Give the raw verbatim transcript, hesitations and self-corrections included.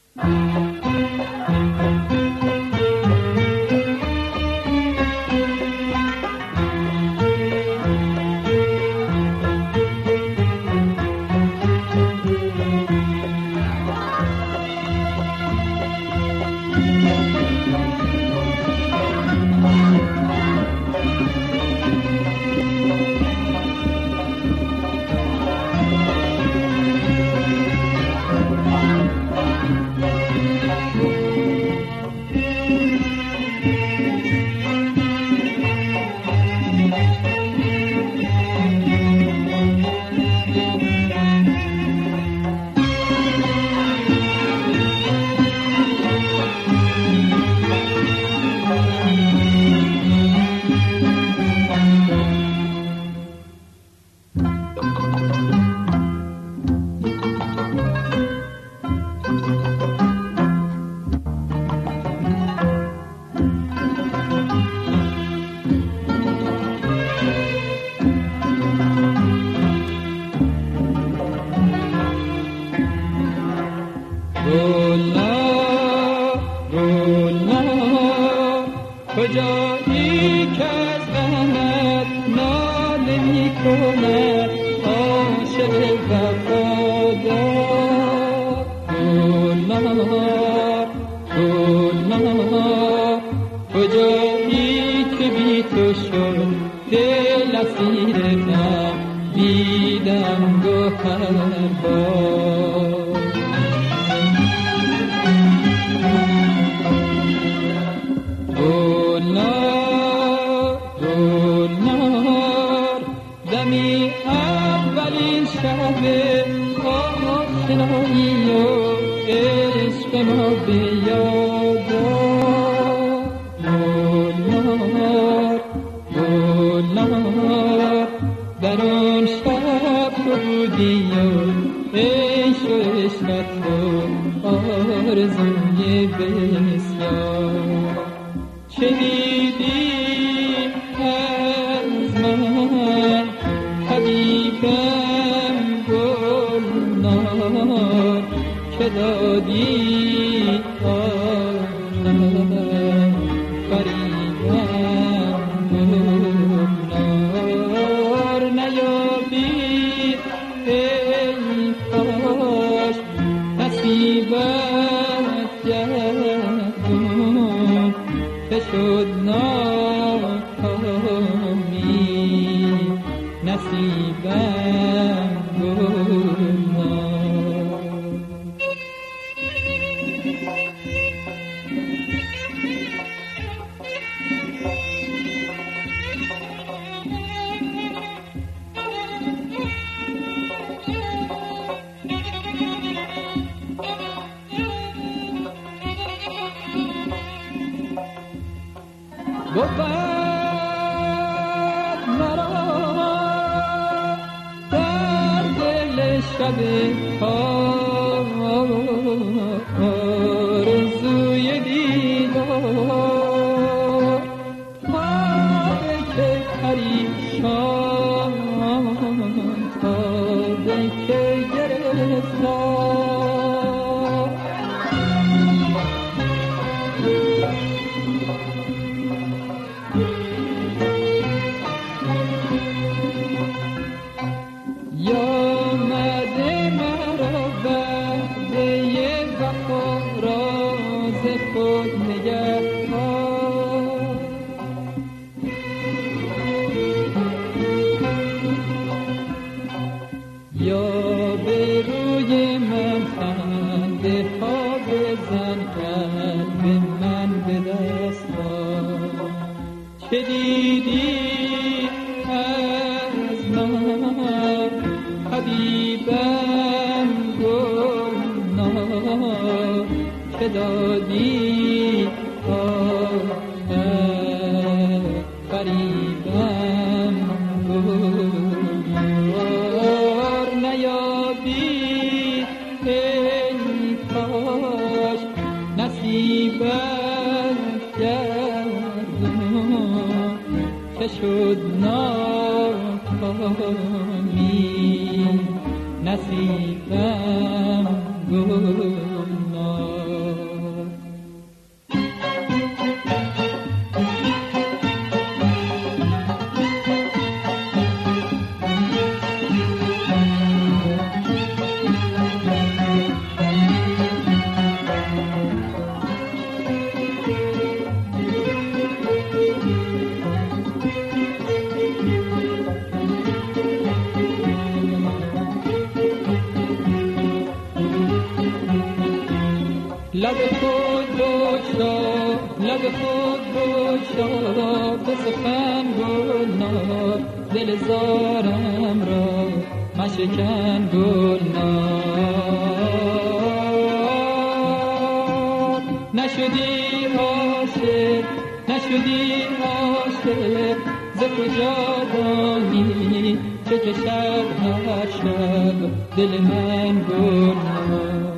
کجایی که از غمت ناله می کند عاشق وفادار؟ گلنار گلنار کجایی که بی تو شد دل اسیر غم دیدم گوهر بار. دمی اولین شب آشنایی و عشق ما به یاد آر. گلنار گلنار در آن شب تو بودی و عشق و عشقت و آرزوی بسیار. شنیدی از من حبیبم گلنار که دادی آشم فریبم گلنار. نیابی ای کاش نصیبت گردون که شد ناکامی نصیبم گلنار. بود مرا در دل شب آرزوی دیدار. تابه که پریشان تابه که گرفتار. یا مده مرا وعده وفا راز خود نگهدار. یا به روی من خنده ها بزن قلب من به دست آر. چه دیدی از من حبیبم گلنار که دادی آشم فریبم گلنار. نیابی ای کاش نصیبت گردون که شد ناکامی نصیبم گلنار. لب خود بگشا لب خود بگشا به سخن گلنار دل زارم را مشکن گلنار نشدی عاشق نشدی عاشق ز کجا دانی چه کشد هر شب دل من گلنار